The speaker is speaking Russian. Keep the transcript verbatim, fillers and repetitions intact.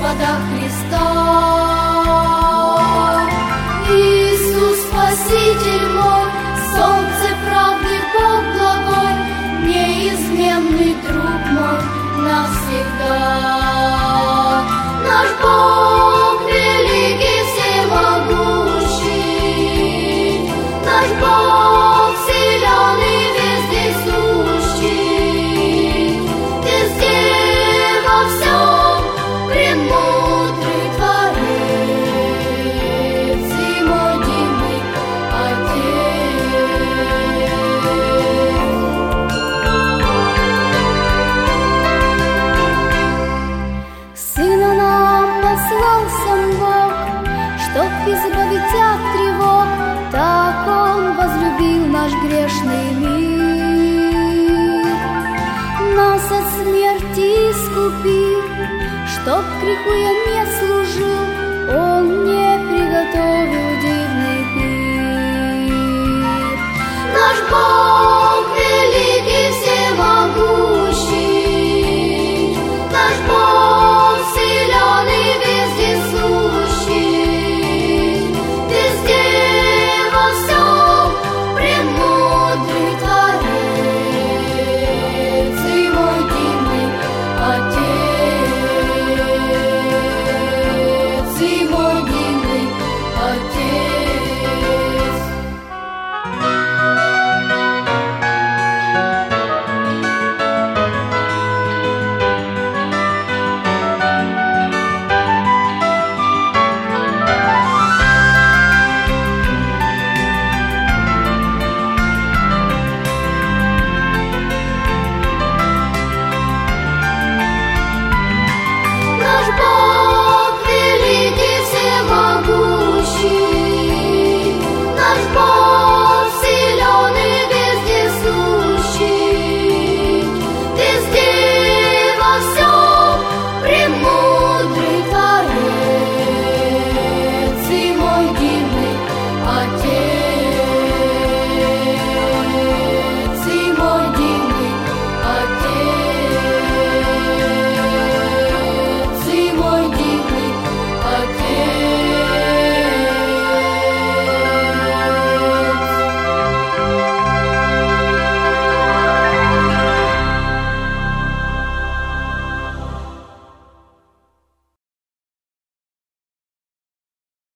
Господа Христа. Иисус, Спаситель мой, солнце правды, Бог благой, неизменный друг мой навсегда. Наш Бог великий, всемогущий, наш Бог силен и вездесущий, везде во всем премудрый Творец и мой дивный Отец. Сына нам послал сам Бог, чтоб избавить от тревог, так Он возлюбил наш грешный мир. Нас от смерти искупил, чтоб греху я не служил, Он мне приготовил